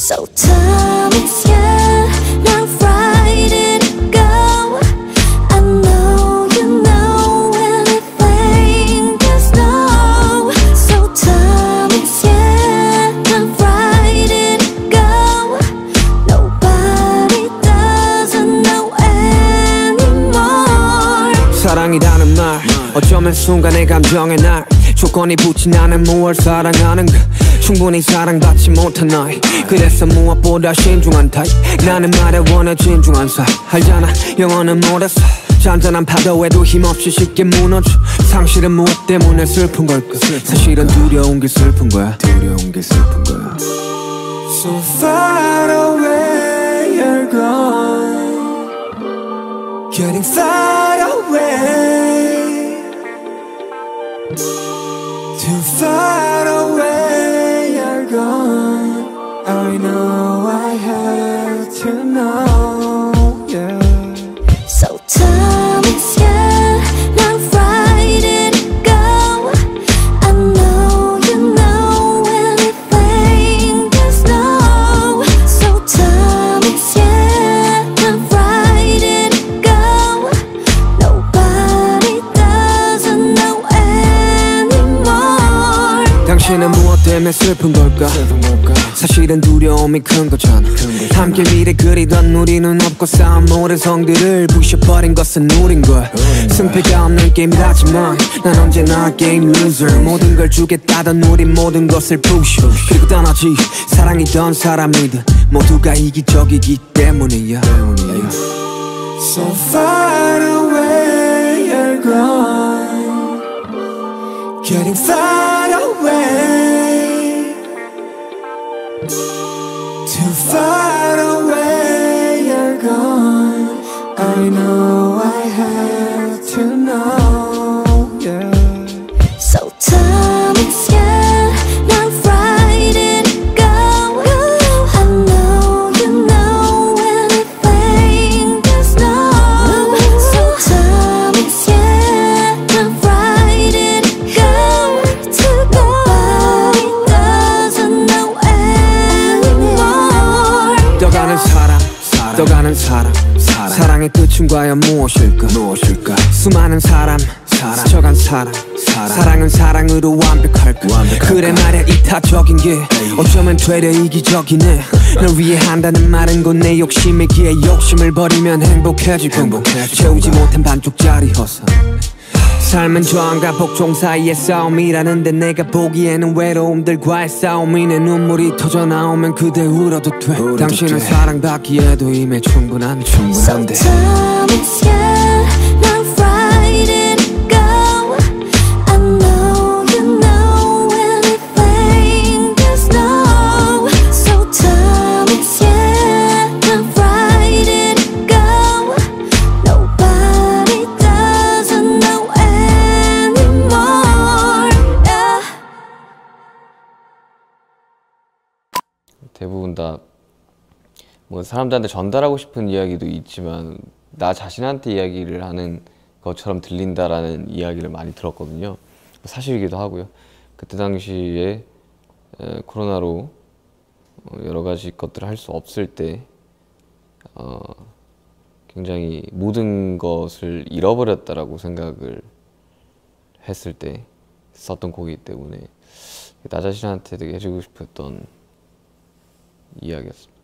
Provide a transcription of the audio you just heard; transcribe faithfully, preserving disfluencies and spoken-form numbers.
So time is yeah, now right it go. I know you know anything there's no. So time is yeah, now right it go. Nobody doesn't know anymore. 사랑이라는 말 어쩌면 순간의 감정의 날 조건이 붙인 나는 무얼 사랑하는가 충분히 사랑받지 못한 나이 그래서 무엇보다 신중한 타입 나는 말에 원해 진중한 사이 알잖아 영어는 못했어 잔잔한 파도에도 힘없이 쉽게 무너져 상실은 무엇 때문에 슬픈 걸까 사실은 두려운 게 슬픈 거야 두려운 게 슬픈 거야 So far away you're gone Getting far away Too far away you're gone I know I have to know, yeah So time is yeah, now right it go. I know you know anything there's no. So time is yeah, now right it go. Nobody doesn't know anymore. 당신은 무엇 때문에 슬픈 걸까 사실은 두려움이 큰 거잖아 함께 미래 그리던 우리는 없고 쌓은 모든 성들을 부셔버린 것은 우린 걸 승패가 없는 게임이라지만 난 언제나 게임 루저 모든 걸 주겠다던 우린 모든 것을 부셔 그리고 떠나지 사랑이던 사람이든 모두가 이기적이기 때문이야 So far away you're gone Getting far away Too far away you're gone I know I have to know, yeah So time is yeah, now right it go. I know you know anything there's no. So time is yeah, now right it go. Nobody doesn't know anymore. 떠가는 사람 떠가는 사람 사랑의 끝은 과연 무엇일까 무엇일까 수많은 사람 스쳐간 사람 사랑은 사랑으로 완벽할까 그래 말야 이타적인 게 어쩌면 되려 이기적이네 널 위해 한다는 말은 곧 내 욕심이기에 욕심을 버리면 행복해지고 채우지 못한 반쪽짜리 허상 삶은 저항과 복종 사이의 싸움이라는데 내가 보기에는 외로움들과의 싸움이네 눈물이 터져 나오면 그대 울어도 돼 울어도 당신은 돼. 사랑받기에도 이미 충분한 충분한데 So time is yeah, now right it go. I know you know anything there's no. So time is yeah, now right it go. Nobody doesn't know anymore, yeah. 대부분 다 뭐 사람들한테 전달하고 싶은 이야기도 있지만 나 자신한테 이야기를 하는 것처럼 들린다라는 이야기를 많이 들었거든요. 사실이기도 하고요. 그때 당시에 에, 코로나로 어, 여러 가지 것들을 할 수 없을 때 어, 굉장히 모든 것을 잃어버렸다라고 생각을 했을 때 썼던 곡이기 때문에 나 자신한테 되게 해주고 싶었던 이야기였습니다.